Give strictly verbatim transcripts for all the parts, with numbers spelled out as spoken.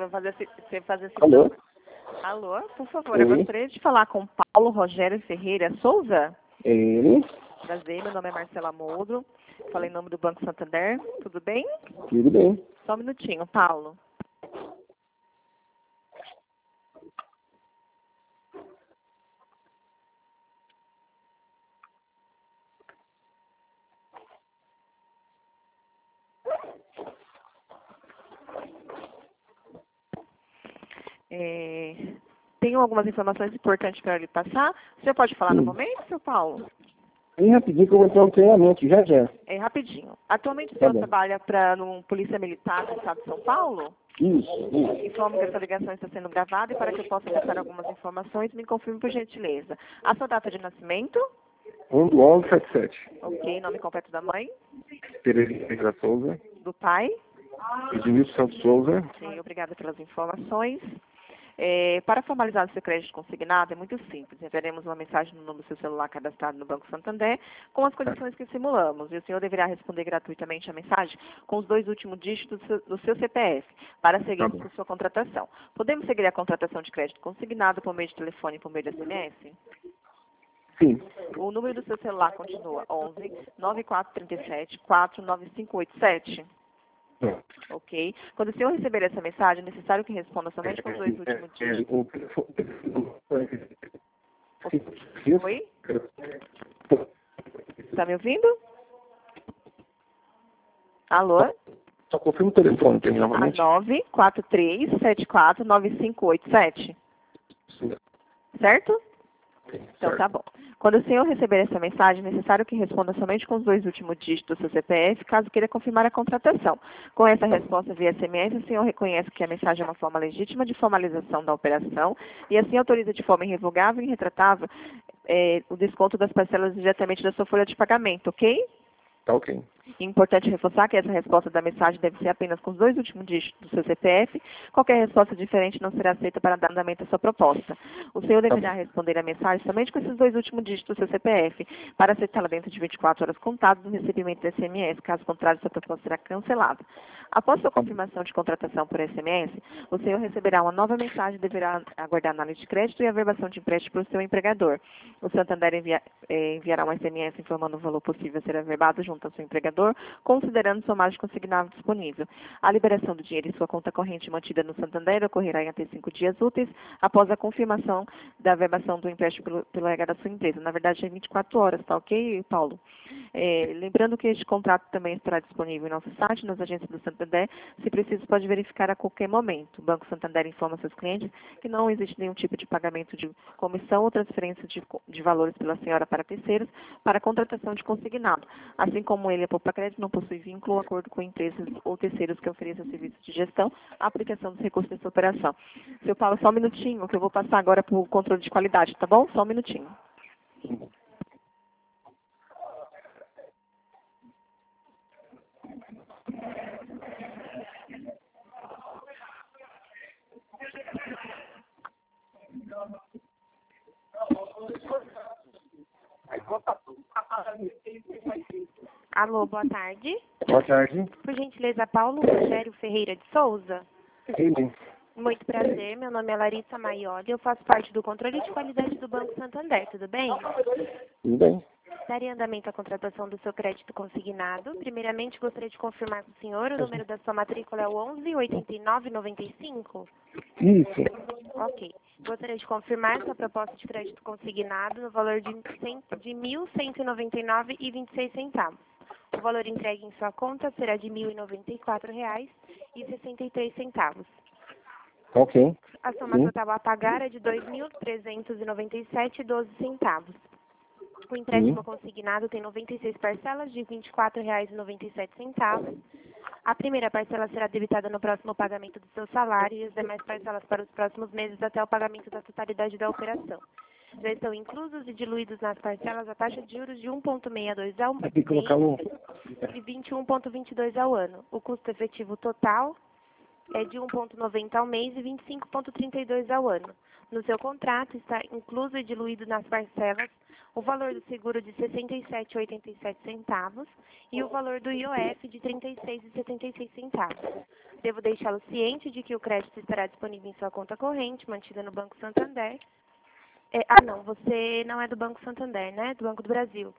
vai fazer, você fazer esse... Alô? Alô, por favor, Oi. eu gostaria de falar com Paulo Rogério Ferreira Souza. Ele? Prazer, meu nome é Marcela Moldro. Falei em nome do Banco Santander. Tudo bem? Tudo bem. Só um minutinho, Paulo. É, tenho algumas informações importantes para lhe passar. O senhor pode falar Sim. no momento, seu Paulo? Bem rapidinho que eu vou entrar no treinamento, já já. É rapidinho. Atualmente o Tá senhor bom. trabalha para um Polícia Militar do Estado de São Paulo? Isso, isso. Informo que essa ligação está sendo gravada e para que eu possa passar algumas informações, me confirme por gentileza. A sua data de nascimento? um do onze setenta e sete. Ok. Nome completo da mãe? Pereira Souza. Do pai? Edmilson Santos Souza. Ok. Obrigada pelas informações. É, para formalizar o seu crédito consignado é muito simples. Enviaremos uma mensagem no número do seu celular cadastrado no Banco Santander com as condições que simulamos. E o senhor deverá responder gratuitamente a mensagem com os dois últimos dígitos do seu, do seu C P F para seguirmos Tá com sua contratação. Podemos seguir a contratação de crédito consignado por meio de telefone e por meio de S M S? Sim. O número do seu celular continua onze, nove quatro três sete, quatro nove cinco oito sete. Ok. Quando o senhor receber essa mensagem, é necessário que responda somente com os dois últimos dígitos. O telefone- Oi? Está me ouvindo? Alô? Só confirma o telefone para mim A novamente. nove quatro três sete quatro nove cinco oito sete. Sim. Certo? Ok, Então certo. tá bom. Quando o senhor receber essa mensagem, é necessário que responda somente com os dois últimos dígitos do seu C P F, caso queira confirmar a contratação. Com essa resposta via S M S, o senhor reconhece que a mensagem é uma forma legítima de formalização da operação e assim autoriza de forma irrevogável e irretratável eh, o desconto das parcelas diretamente da sua folha de pagamento, ok? Tá ok. É importante reforçar que essa resposta da mensagem deve ser apenas com os dois últimos dígitos do seu C P F. Qualquer resposta diferente não será aceita para dar andamento à sua proposta. O senhor deverá bom. responder a mensagem somente com esses dois últimos dígitos do seu C P F, para aceitá-la dentro de vinte e quatro horas contadas no recebimento do S M S. Caso contrário, sua proposta será cancelada. Após sua confirmação de contratação por S M S, o senhor receberá uma nova mensagem e deverá aguardar análise de crédito e averbação de empréstimo para o seu empregador. O Santander envia, eh, enviará um S M S informando o valor possível a ser averbado junto ao seu empregador, considerando sua margem consignável disponível. A liberação do dinheiro em sua conta corrente mantida no Santander ocorrerá em até cinco dias úteis após a confirmação da averbação do empréstimo pelo, pelo R H da sua empresa. Na verdade, é vinte e quatro horas, tá ok, Paulo? É, lembrando que este contrato também estará disponível em nosso site, nas agências do Santander. Se preciso, pode verificar a qualquer momento. O Banco Santander informa seus clientes que não existe nenhum tipo de pagamento de comissão ou transferência de, de valores pela senhora para terceiros para a contratação de consignado. Assim como ele, a Poupa Crédito, não possui vínculo ou acordo com empresas ou terceiros que ofereçam serviços de gestão, a aplicação dos recursos dessa operação. Seu Paulo, só um minutinho, que eu vou passar agora para o controle de qualidade, tá bom? Só um minutinho. Alô, boa tarde. Boa tarde. Por gentileza, Paulo Rogério Ferreira de Souza. Ele. Muito prazer, meu nome é Larissa Maioli, eu faço parte do controle de qualidade do Banco Santander, tudo bem? Tudo bem. Estaria em andamento a contratação do seu crédito consignado. Primeiramente, gostaria de confirmar com o senhor, o número da sua matrícula é o onze, oitenta e nove, noventa e cinco? Isso. Ok. Gostaria de confirmar sua proposta de crédito consignado no valor de, de mil cento e noventa e nove reais e vinte e seis centavos. O valor entregue em sua conta será de mil e noventa e quatro reais e sessenta e três centavos. Ok. A soma Sim. total a pagar é de dois mil trezentos e noventa e sete reais e doze centavos. O empréstimo Sim. consignado tem noventa e seis parcelas de vinte e quatro reais e noventa e sete centavos. A primeira parcela será debitada no próximo pagamento do seu salário e as demais parcelas para os próximos meses até o pagamento da totalidade da operação. Já estão inclusos e diluídos nas parcelas a taxa de juros de um vírgula sessenta e dois ao Tem que colocar um. mês e vinte e um vírgula vinte e dois ao ano. O custo efetivo total é de um vírgula noventa ao mês e vinte e cinco vírgula trinta e dois ao ano. No seu contrato está incluso e diluído nas parcelas o valor do seguro de sessenta e sete reais e oitenta e sete centavos e o valor do I O F de trinta e seis reais e setenta e seis centavos. Devo deixá-lo ciente de que o crédito estará disponível em sua conta corrente, mantida no Banco Santander. É, ah, não, você não é do Banco Santander, né? Do Banco do Brasil.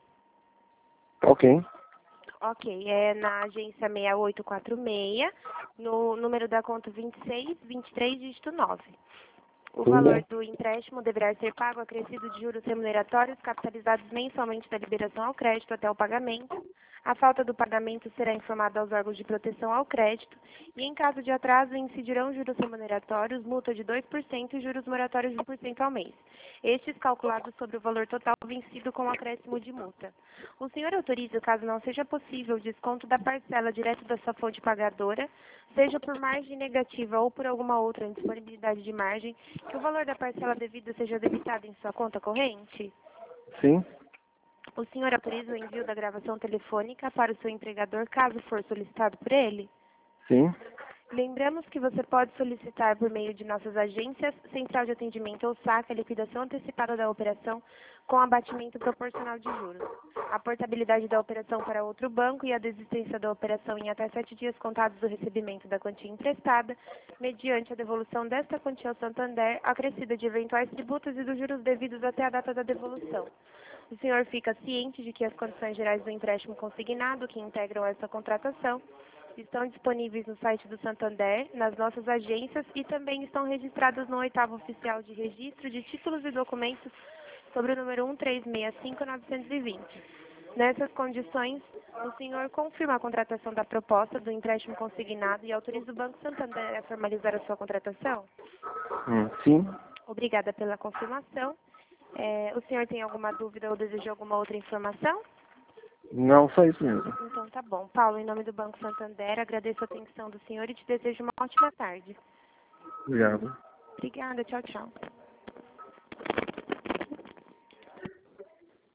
Ok. Ok, é na agência seis oito quatro seis, no número da conta vinte e seis, vinte e três, dígito nove. O Tudo valor bem. do empréstimo deverá ser pago acrescido de juros remuneratórios capitalizados mensalmente da liberação ao crédito até o pagamento. A falta do pagamento será informada aos órgãos de proteção ao crédito e, em caso de atraso, incidirão juros remuneratórios, multa de dois por cento e juros moratórios de um por cento ao mês. Estes calculados sobre o valor total vencido com acréscimo de multa. O senhor autoriza, caso não seja possível, o desconto da parcela direto da sua fonte pagadora, seja por margem negativa ou por alguma outra indisponibilidade de margem, que o valor da parcela devida seja debitado em sua conta corrente? Sim. O senhor autoriza o envio da gravação telefônica para o seu empregador, caso for solicitado por ele? Sim. Lembramos que você pode solicitar por meio de nossas agências, central de atendimento ou saque, a liquidação antecipada da operação com abatimento proporcional de juros. A portabilidade da operação para outro banco e a desistência da operação em até sete dias contados do recebimento da quantia emprestada, mediante a devolução desta quantia ao Santander, acrescida de eventuais tributos e dos juros devidos até a data da devolução. O senhor fica ciente de que as condições gerais do empréstimo consignado que integram essa contratação estão disponíveis no site do Santander, nas nossas agências e também estão registradas no oitavo oficial de registro de títulos e documentos sobre o número um três seis cinco nove dois zero. Nessas condições, o senhor confirma a contratação da proposta do empréstimo consignado e autoriza o Banco Santander a formalizar a sua contratação? Hum, sim. Obrigada pela confirmação. É, o senhor tem alguma dúvida ou deseja alguma outra informação? Não, só isso mesmo. Então tá bom. Paulo, em nome do Banco Santander, agradeço a atenção do senhor e te desejo uma ótima tarde. Obrigado. Obrigada, tchau, tchau.